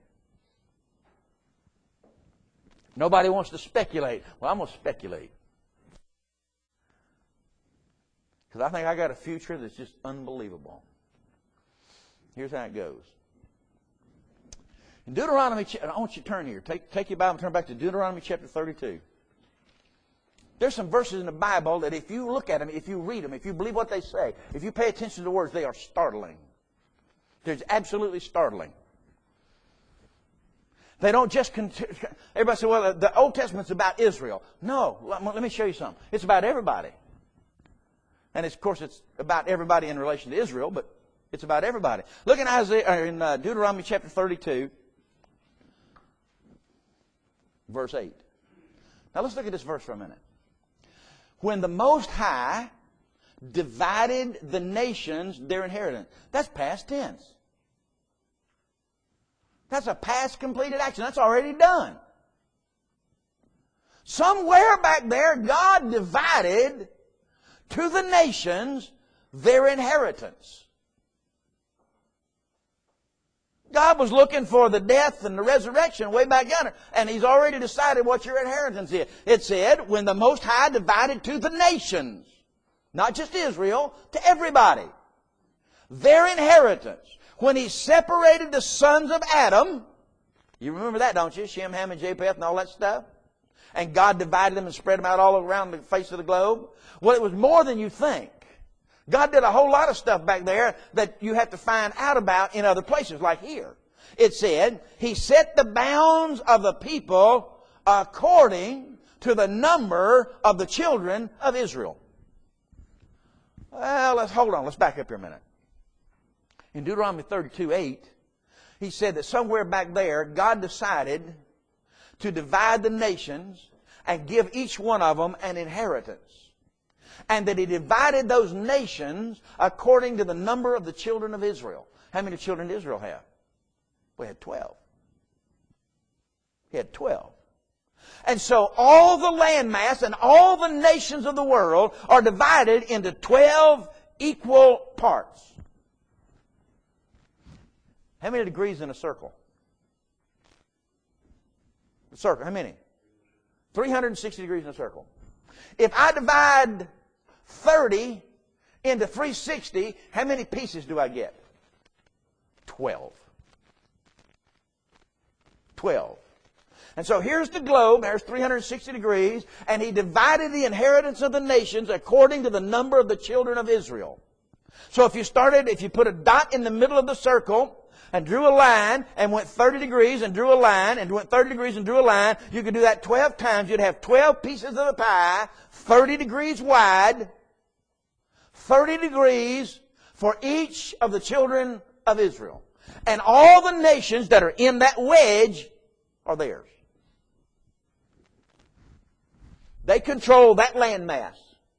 Nobody wants to speculate. Well, I'm going to speculate. Because I think I got a future that's just unbelievable. Here's how it goes. In Deuteronomy, I want you to turn here. Take your Bible and turn back to Deuteronomy chapter 32. There's some verses in the Bible that if you look at them, if you read them, if you believe what they say, if you pay attention to the words, they are startling. They're absolutely startling. They don't just... Everybody says, well, the Old Testament's about Israel. No, let me show you something. It's about everybody. And of course, it's about everybody in relation to Israel, but it's about everybody. Look in Deuteronomy chapter 32, verse 8. Now let's look at this verse for a minute. When the Most High divided the nations their inheritance. That's past tense. That's a past completed action. That's already done. Somewhere back there, God divided to the nations their inheritance. God was looking for the death and the resurrection way back yonder, and He's already decided what your inheritance is. It said, when the Most High divided to the nations, not just Israel, to everybody, their inheritance. When He separated the sons of Adam, you remember that, don't you? Shem, Ham, and Japheth and all that stuff. And God divided them and spread them out all around the face of the globe. Well, it was more than you think. God did a whole lot of stuff back there that you have to find out about in other places, like here. It said, He set the bounds of the people according to the number of the children of Israel. Well, let's back up here a minute. In Deuteronomy 32:8, He said that somewhere back there, God decided to divide the nations and give each one of them an inheritance. And that He divided those nations according to the number of the children of Israel. How many children did Israel have? We had 12. He had 12. And so all the landmass and all the nations of the world are divided into 12 equal parts. How many degrees in a circle? A circle, how many? 360 degrees in a circle. If I divide 30 into 360, how many pieces do I get? 12. 12. And so here's the globe, there's 360 degrees, and He divided the inheritance of the nations according to the number of the children of Israel. So if you put a dot in the middle of the circle, and drew a line, and went 30 degrees, and drew a line, and went 30 degrees, and drew a line, you could do that 12 times. You'd have 12 pieces of the pie, 30 degrees wide, 30 degrees for each of the children of Israel. And all the nations that are in that wedge are theirs. They control that landmass.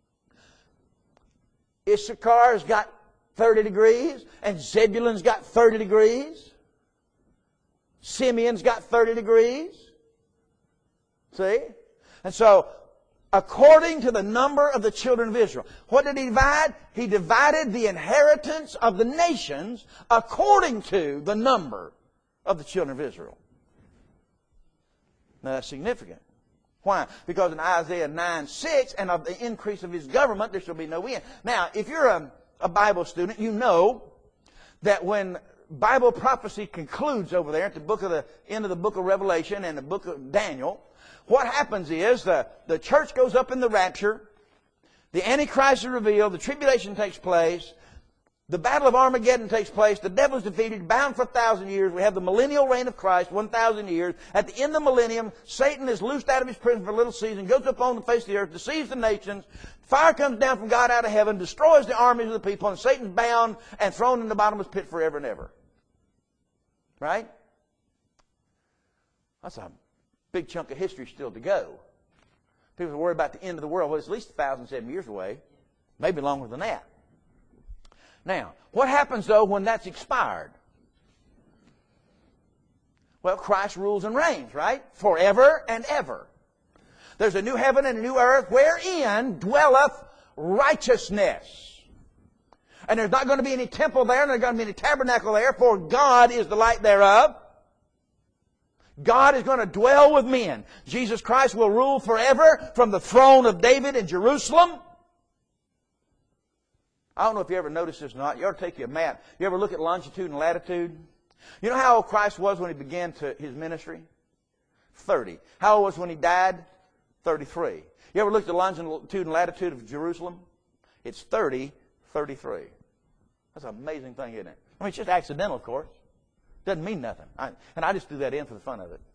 Issachar's got 30 degrees, and Zebulun's got 30 degrees. Simeon's got 30 degrees. See? And so, according to the number of the children of Israel. What did He divide? He divided the inheritance of the nations according to the number of the children of Israel. Now that's significant. Why? Because in Isaiah 9:6, and of the increase of His government there shall be no end. Now, if you're a Bible student, you know that when Bible prophecy concludes over there at the end of the book of Revelation and the book of Daniel, what happens is the church goes up in the rapture, the Antichrist is revealed, the tribulation takes place, The battle of Armageddon takes place. The devil is defeated, bound for 1,000 years. We have the millennial reign of Christ, 1,000 years. At the end of the millennium, Satan is loosed out of his prison for a little season, goes up on the face of the earth, deceives the nations. Fire comes down from God out of heaven, destroys the armies of the people, and Satan's bound and thrown in the bottomless pit forever and ever. Right? That's a big chunk of history still to go. People worry about the end of the world. Well, it's at least 1,007 years away. Maybe longer than that. Now, what happens, though, when that's expired? Well, Christ rules and reigns, right? Forever and ever. There's a new heaven and a new earth wherein dwelleth righteousness. And there's not going to be any temple there, and there's going to be any tabernacle there, for God is the light thereof. God is going to dwell with men. Jesus Christ will rule forever from the throne of David in Jerusalem. I don't know if you ever noticed this or not. You ought to take your map. You ever look at longitude and latitude? You know how old Christ was when He began his ministry? 30. How old was when He died? 33. You ever looked at the longitude and latitude of Jerusalem? It's 30, 33. That's an amazing thing, isn't it? I mean, it's just accidental, of course. Doesn't mean nothing. And I just threw that in for the fun of it.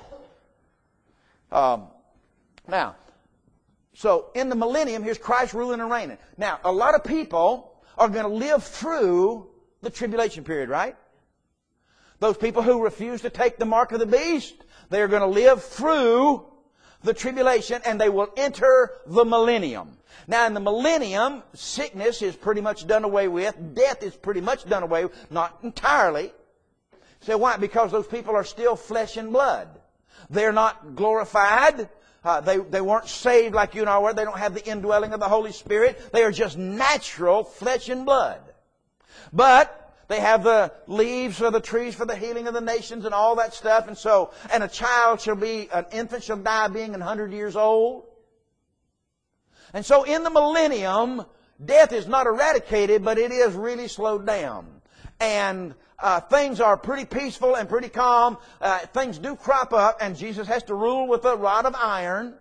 Now, so in the millennium, here's Christ ruling and reigning. Now, a lot of people are going to live through the tribulation period, right? Those people who refuse to take the mark of the beast, they are going to live through the tribulation and they will enter the millennium. Now, in the millennium, sickness is pretty much done away with. Death is pretty much done away with. Not entirely. So why? Because those people are still flesh and blood. They're not glorified. They weren't saved like you and I were. They don't have the indwelling of the Holy Spirit. They are just natural flesh and blood. But they have the leaves for the trees for the healing of the nations and all that stuff. And a child an infant shall die being 100 years old. And so in the millennium, death is not eradicated, but it is really slowed down. And things are pretty peaceful and pretty calm. Things do crop up, and Jesus has to rule with a rod of iron.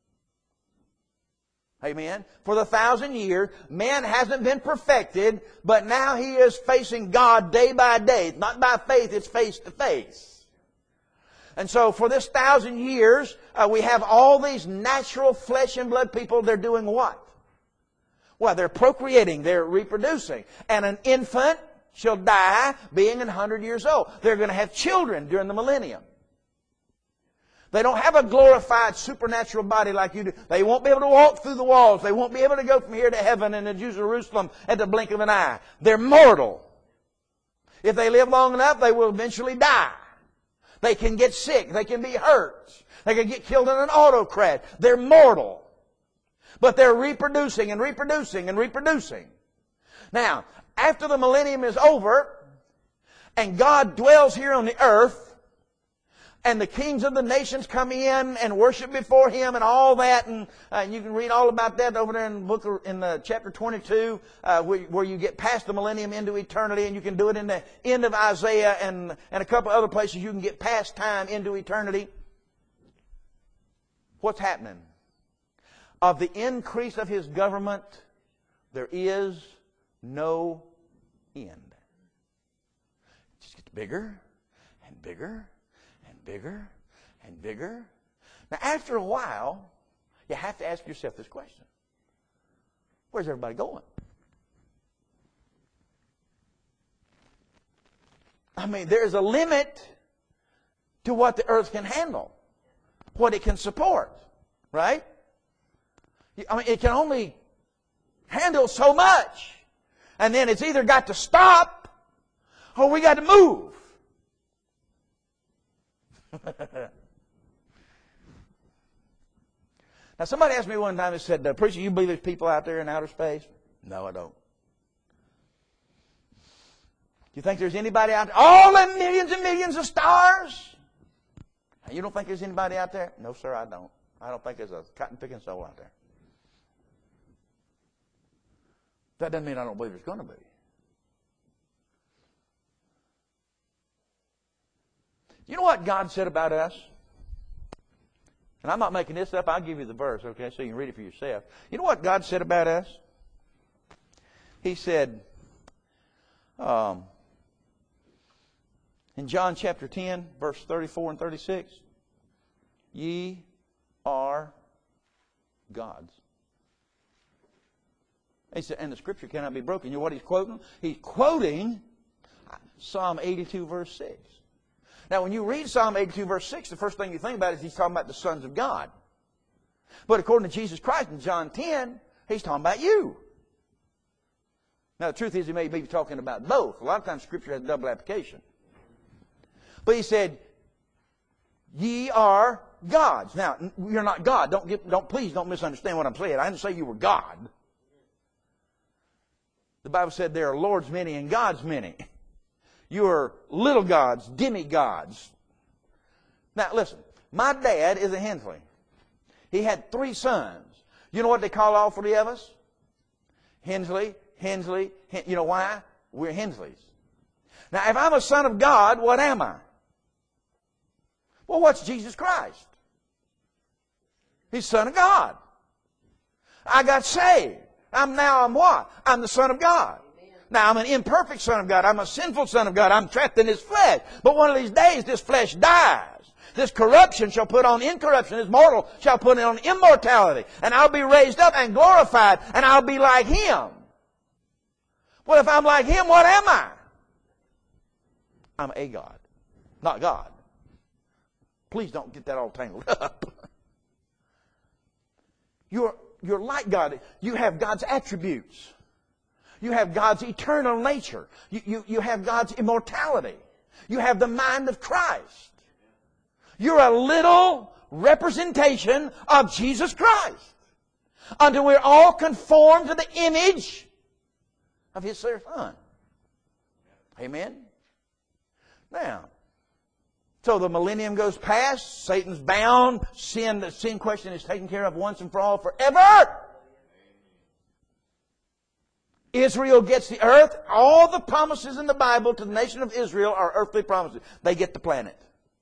Amen. For the 1,000 years, man hasn't been perfected, but now he is facing God day by day. It's not by faith, it's face to face. And so for this 1,000 years, we have all these natural flesh and blood people. They're doing what? Well, they're procreating, they're reproducing. And an infant shall die being 100 years old. They're going to have children during the millennium. They don't have a glorified supernatural body like you do. They won't be able to walk through the walls. They won't be able to go from here to heaven and to Jerusalem at the blink of an eye. They're mortal. If they live long enough, they will eventually die. They can get sick. They can be hurt. They can get killed in an auto crash. They're mortal. But they're reproducing and reproducing and reproducing. Now, after the millennium is over, and God dwells here on the earth, and the kings of the nations come in and worship before Him and all that, and you can read all about that over there in the chapter 22, where you get past the millennium into eternity, and you can do it in the end of Isaiah and a couple other places you can get past time into eternity. What's happening? Of the increase of His government, there is no end. It just gets bigger and bigger and bigger and bigger. Now, after a while, you have to ask yourself this question. Where's everybody going? I mean, there's a limit to what the earth can handle, what it can support, right? I mean, it can only handle so much. And then it's either got to stop or we got to move. Now, somebody asked me one time, they said, "Preacher, you believe there's people out there in outer space?" No, I don't. Do you think there's anybody out there? All the millions and millions of stars? You don't think there's anybody out there? No, sir, I don't. I don't think there's a cotton-picking soul out there. That doesn't mean I don't believe there's going to be. You know what God said about us? And I'm not making this up. I'll give you the verse, okay, so you can read it for yourself. You know what God said about us? He said, In John chapter 10, verse 34 and 36, ye are gods. He said, and the scripture cannot be broken. You know what he's quoting? He's quoting Psalm 82, verse 6. Now, when you read Psalm 82, verse 6, the first thing you think about is he's talking about the sons of God. But according to Jesus Christ in John 10, he's talking about you. Now, the truth is he may be talking about both. A lot of times Scripture has double application. But he said, ye are gods. Now, you're not God. Please don't misunderstand what I'm saying. I didn't say you were God. The Bible said there are lords many and gods many. You are little gods, demigods. Now, listen. My dad is a Hensley. He had 3 sons. You know what they call all 3 of us? Hensley. You know why? We're Hensleys. Now, if I'm a son of God, what am I? Well, what's Jesus Christ? He's Son of God. I got saved. I'm what? I'm the Son of God. Now, I'm an imperfect son of God. I'm a sinful son of God. I'm trapped in His flesh. But one of these days, this flesh dies. This corruption shall put on incorruption. This mortal shall put on immortality. And I'll be raised up and glorified, and I'll be like Him. Well, if I'm like Him, what am I? I'm a God, not God. Please don't get that all tangled up. You're like God. You have God's attributes. You have God's eternal nature. You have God's immortality. You have the mind of Christ. You're a little representation of Jesus Christ. Until we're all conformed to the image of His Son. Amen? Now, so the millennium goes past. Satan's bound. The sin question is taken care of once and for all forever. Israel gets the earth. All the promises in the Bible to the nation of Israel are earthly promises. They get the planet.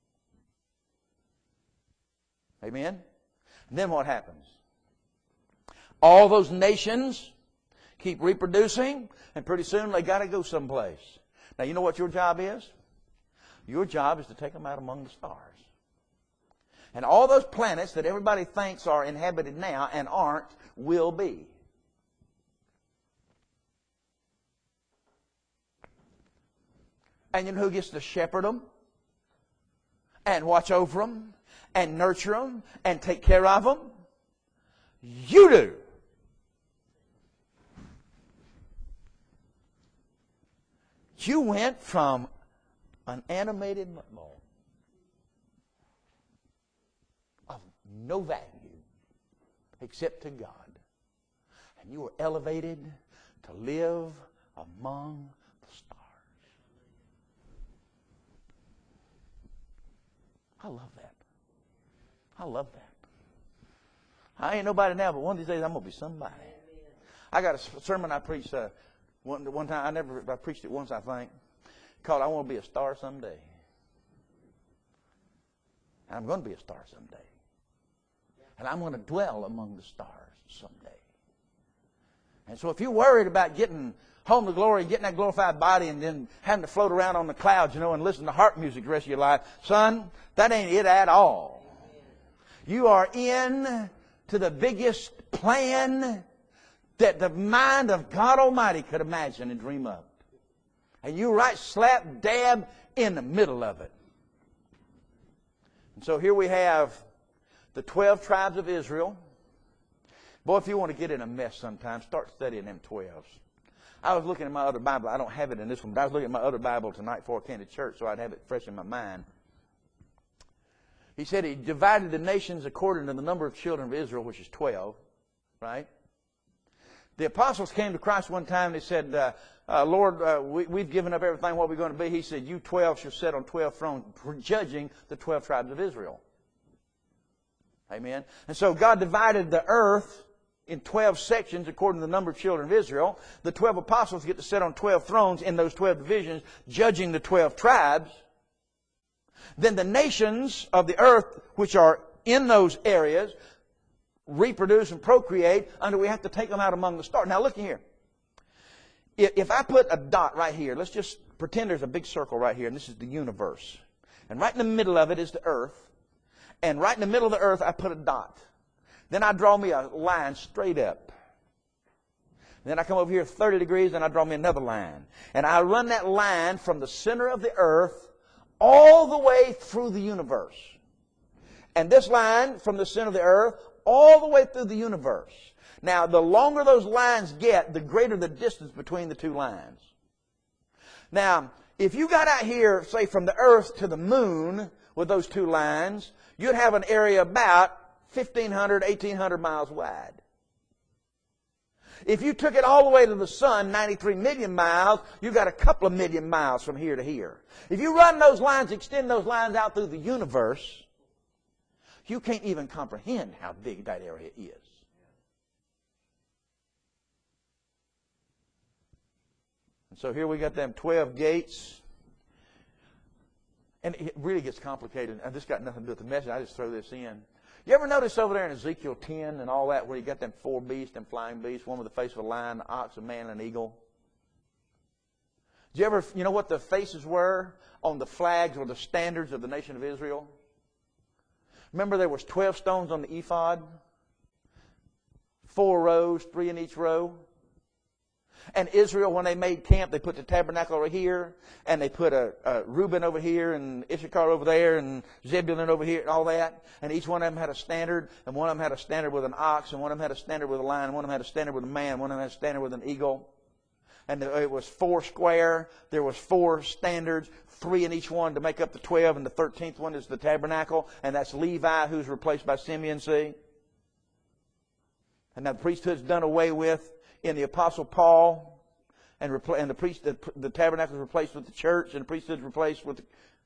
Amen? And then what happens? All those nations keep reproducing, and pretty soon they got to go someplace. Now, you know what your job is? Your job is to take them out among the stars. And all those planets that everybody thinks are inhabited now and aren't, will be. And you know who gets to shepherd them? And watch over them? And nurture them? And take care of them? You do. You went from an animated ball of no value except to God. And you were elevated to live among the stars. I love that. I love that. I ain't nobody now, but one of these days I'm going to be somebody. I got a sermon I preached one time. I preached it once, I think, called I Want to Be a Star Someday. And I'm going to be a star someday. And I'm going to dwell among the stars someday. And so if you're worried about getting home to glory and getting that glorified body and then having to float around on the clouds, and listen to harp music the rest of your life, son, that ain't it at all. You are in to the biggest plan that the mind of God Almighty could imagine and dream of. And you're right slap dab in the middle of it. And so here we have the 12 tribes of Israel. Boy, if you want to get in a mess sometime, start studying them 12s. I was looking at my other Bible. I don't have it in this one, but I was looking at my other Bible tonight before I came to church so I'd have it fresh in my mind. He said He divided the nations according to the number of children of Israel, which is 12, right? The apostles came to Christ one time and they said, Lord, we've given up everything. What are we going to be? He said, you 12 shall sit on 12 thrones, judging the 12 tribes of Israel. Amen. And so God divided the earth in 12 sections according to the number of children of Israel. The 12 apostles get to sit on 12 thrones in those 12 divisions, judging the 12 tribes. Then the nations of the earth, which are in those areas, reproduce and procreate until we have to take them out among the stars. Now look here. if I put a dot right here, let's just pretend there's a big circle right here, and this is the universe. And right in the middle of it is the earth. And right in the middle of the earth, I put a dot. Then I draw me a line straight up. And then I come over here 30 degrees, and I draw me another line. And I run that line from the center of the earth all the way through the universe. And this line from the center of the earth all the way through the universe. Now, the longer those lines get, the greater the distance between the two lines. Now, if you got out here, say from the earth to the moon with those two lines, you'd have an area about 1,500, 1,800 miles wide. If you took it all the way to the sun, 93 million miles, you got a couple of million miles from here to here. If you run those lines, extend those lines out through the universe, you can't even comprehend how big that area is. And so here we got them 12 gates. And it really gets complicated. And this got nothing to do with the message. I just throw this in. You ever notice over there in Ezekiel 10 and all that where you got them 4 beasts and flying beasts, one with the face of a lion, an ox, a man, and an eagle? Did you ever, you know what the faces were on the flags or the standards of the nation of Israel? Remember there was 12 stones on the ephod? 4 rows, 3 in each row. And Israel, when they made camp, they put the tabernacle over here, and they put a Reuben over here, and Issachar over there, and Zebulun over here, and all that. And each one of them had a standard, and one of them had a standard with an ox, and one of them had a standard with a lion, and one of them had a standard with a man, one of them had a standard with an eagle. And it was 4 square. There was 4 standards, 3 in each one to make up the 12, and the 13th one is the tabernacle, and that's Levi, who's replaced by Simeon, see? And now the priesthood's done away with in the Apostle Paul, and the tabernacle is replaced with the church, and the priesthood is replaced with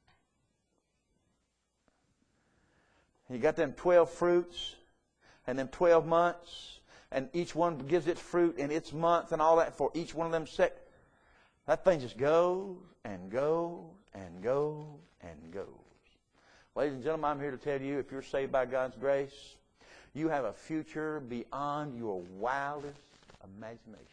you got them 12 fruits, and them 12 months, and each one gives its fruit in its month, and all that for each one of them that thing just goes, and goes, and goes, and goes. Ladies and gentlemen, I'm here to tell you, if you're saved by God's grace, you have a future beyond your wildest imagination.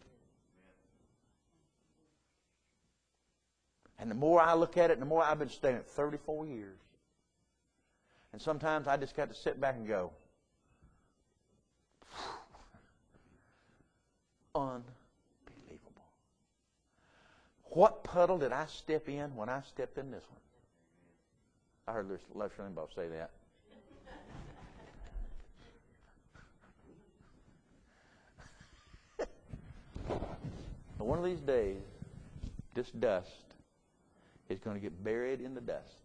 And the more I look at it, the more I've been studying it 34 years. And sometimes I just got to sit back and go, unbelievable. What puddle did I step in when I stepped in this one? I heard Les Rainbow say that. But one of these days, this dust is going to get buried in the dust.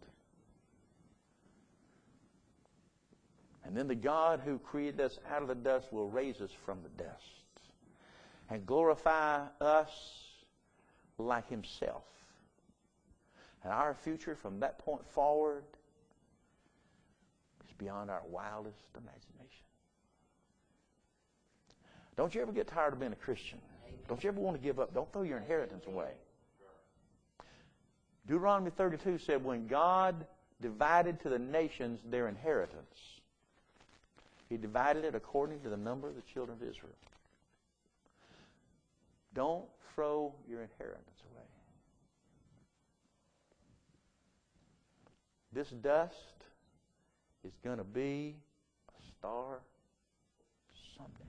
And then the God who created us out of the dust will raise us from the dust and glorify us like Himself. And our future from that point forward is beyond our wildest imagination. Don't you ever get tired of being a Christian? Don't you ever want to give up? Don't throw your inheritance away. Deuteronomy 32 said, when God divided to the nations their inheritance, He divided it according to the number of the children of Israel. Don't throw your inheritance away. This dust is going to be a star someday.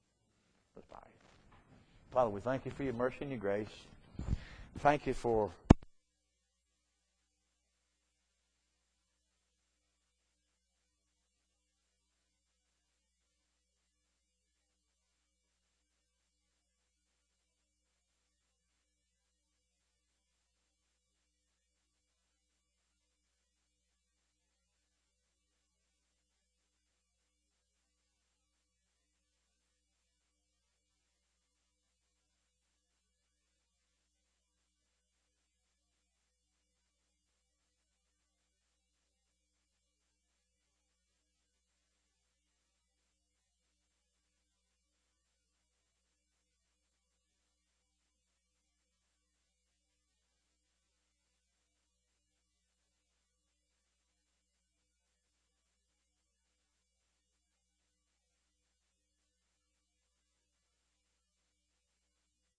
Let's bow. Father, we thank You for Your mercy and Your grace. Thank You for